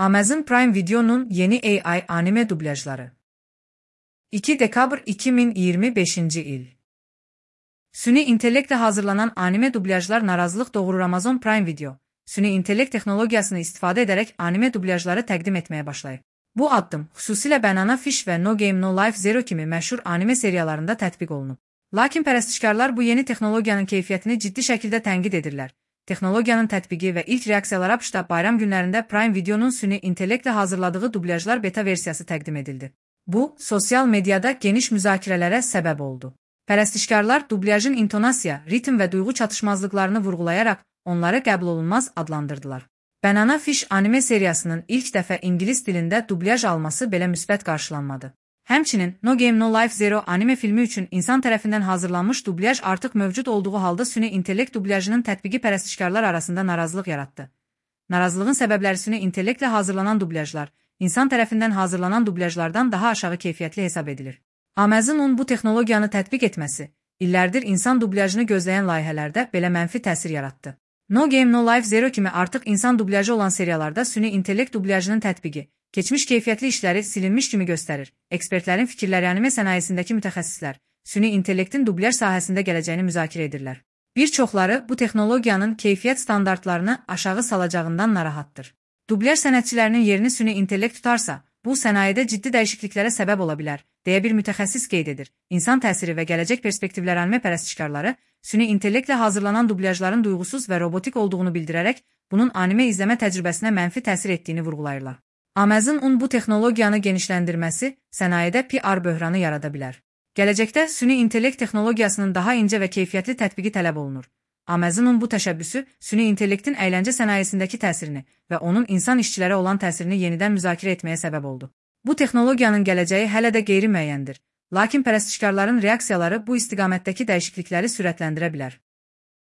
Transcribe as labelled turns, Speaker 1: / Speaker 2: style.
Speaker 1: Amazon Prime Video'nun yeni AI anime dublajları. 2 dekabr 2025 il. Süni intellektle hazırlanan anime dublajlar narazılıq doğurur. Amazon Prime Video, süni intellekt texnologiyasını istifadə edərək anime dublajları təqdim etməyə başlayıb. Bu addım xüsusilə Banana Fish və No Game No Life Zero kimi məşhur anime seriyalarında tətbiq olunub. Lakin pərəstişkarlar bu yeni texnologiyanın keyfiyyətini ciddi şəkildə tənqid edirlər. Texnologiyanın tətbiqi və ilk reaksiyalar ABŞ-da bayram günlərində Prime Video'nun süni intellektlə hazırladığı dublajlar beta versiyası təqdim edildi. Bu, sosial mediada geniş müzakirələrə səbəb oldu. Pərəstişkarlar dublyajın intonasiya, ritm və duyğu çatışmazlıqlarını vurğulayaraq onları qəbulolunmaz adlandırdılar. Banana Fish anime seriyasının ilk dəfə ingilis dilində dublyaj alması belə müsbət qarşılanmadı. Həmçinin No Game No Life Zero anime filmi üçün insan tərəfindən hazırlanmış dublyaj artıq mövcud olduğu halda süni intellekt dublyajının tətbiqi pərəstişkarlar arasında narazılıq yaratdı. Narazılığın səbəbləri süni intellektlə hazırlanan dublyajlar, insan tərəfindən hazırlanan dublyajlardan daha aşağı keyfiyyətli hesab edilir. Amazon'un bu texnologiyanı tətbiq etməsi, illərdir insan dublyajını gözləyən layihələrdə belə mənfi təsir yaratdı. No Game No Life Zero kimi artıq insan dublyajı olan seriyalarda süni intellekt dublyajının tətbiqi, keçmiş keyfiyyətli işləri silinmiş kimi göstərir. Ekspertlərin fikirləri anime sənayesindəki mütəxəssislər, süni intellektin dublyaj sahəsində gələcəyini müzakirə edirlər. Bir çoxları bu texnologiyanın keyfiyyət standartlarını aşağı salacağından narahatdır. Dublyaj sənətçilərinin yerini süni intellekt tutarsa, bu sənayedə ciddi dəyişikliklərə səbəb ola bilər, deyə bir mütəxəssis qeyd edir. İnsan təsiri və gələcək perspektivlər anime pərəstişkarları, süni intellektlə hazırlanan dublyajların duyğusuz və robotik olduğunu bildirərək, bunun anime izləmə təcrübəsinə mənfi təsir etdiyini vurğulayırlar. Amazon'un bu texnologiyanı genişləndirməsi sənayedə PR böhranı yarada bilər. Gələcəkdə süni intellekt texnologiyasının daha incə və keyfiyyətli tətbiqi tələb olunur. Amazon'un bu təşəbbüsü süni intellektin əyləncə sənayesindəki təsirini və onun insan işçilərə olan təsirini yenidən müzakirə etməyə səbəb oldu. Bu texnologiyanın gələcəyi hələ də qeyri-müəyyəndir, lakin pərəstişkarların reaksiyaları bu istiqamətdəki dəyişiklikləri sürətləndirə bilər.